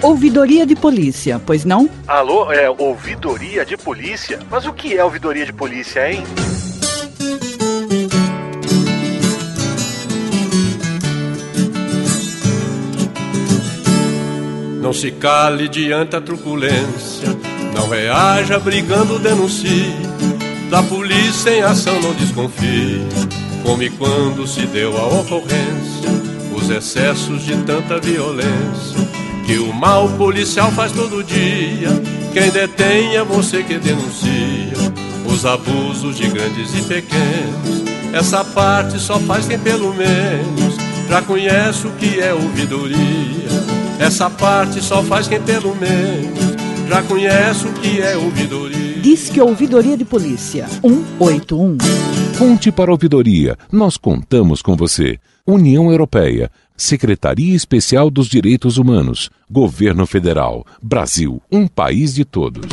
Ouvidoria de polícia, pois não? Alô, ouvidoria de polícia? Mas o que é ouvidoria de polícia, hein? Não se cale diante da truculência, não reaja brigando, denuncie. Da polícia em ação não desconfie, como e quando se deu a ocorrência, os excessos de tanta violência, que o mal policial faz todo dia. Quem detém é você que denuncia os abusos de grandes e pequenos. Essa parte só faz quem pelo menos já conhece o que é ouvidoria. Essa parte só faz quem pelo menos já conhece o que é ouvidoria. Diz que Ouvidoria de Polícia 181. Conte para a ouvidoria, nós contamos com você. União Europeia, Secretaria Especial dos Direitos Humanos, Governo Federal, Brasil, um país de todos.